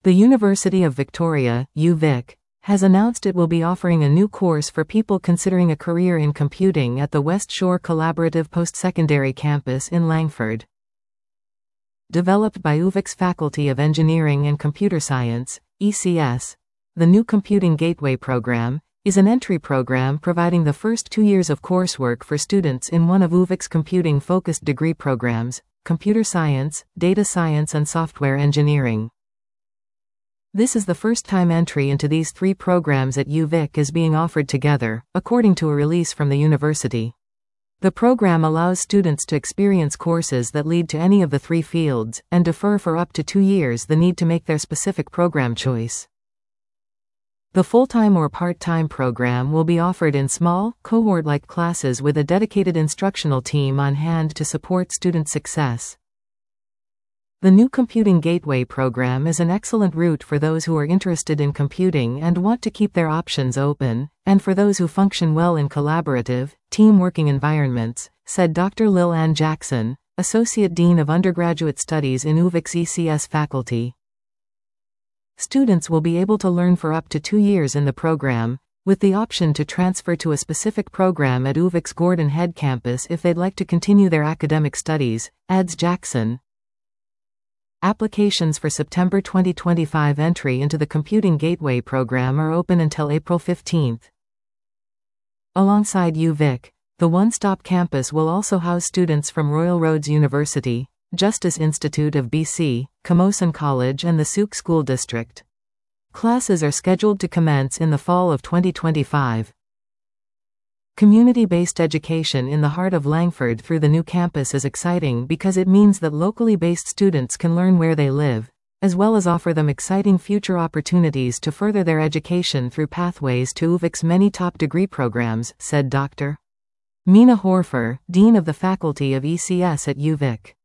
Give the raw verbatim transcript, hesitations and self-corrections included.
The University of Victoria, U Vic, has announced it will be offering a new course for people considering a career in computing at the West Shore Collaborative Post-Secondary Campus in Langford. Developed by U Vic's Faculty of Engineering and Computer Science, E C S, the new Computing Gateway program is an entry program providing the first two years of coursework for students in one of U Vic's computing-focused degree programs, Computer Science, Data Science and Software Engineering. This is the first time entry into these three programs at U Vic is being offered together, according to a release from the university. The program allows students to experience courses that lead to any of the three fields, and defer for up to two years the need to make their specific program choice. The full-time or part-time program will be offered in small, cohort-like classes with a dedicated instructional team on hand to support student success. The new Computing Gateway program is an excellent route for those who are interested in computing and want to keep their options open, and for those who function well in collaborative, team-working environments, said Doctor Lil Ann Jackson, Associate Dean of Undergraduate Studies in U Vic's E C S faculty. Students will be able to learn for up to two years in the program, with the option to transfer to a specific program at U Vic's Gordon Head campus if they'd like to continue their academic studies, adds Jackson. Applications for September twenty twenty-five entry into the Computing Gateway program are open until April fifteenth. Alongside U Vic, the one-stop campus will also house students from Royal Roads University, Justice Institute of B C, Camosun College and the Souk School District. Classes are scheduled to commence in the fall of twenty twenty-five. Community-based education in the heart of Langford through the new campus is exciting because it means that locally based students can learn where they live, as well as offer them exciting future opportunities to further their education through pathways to U Vic's many top degree programs, said Doctor Mina Horfer, Dean of the Faculty of E C S at U Vic.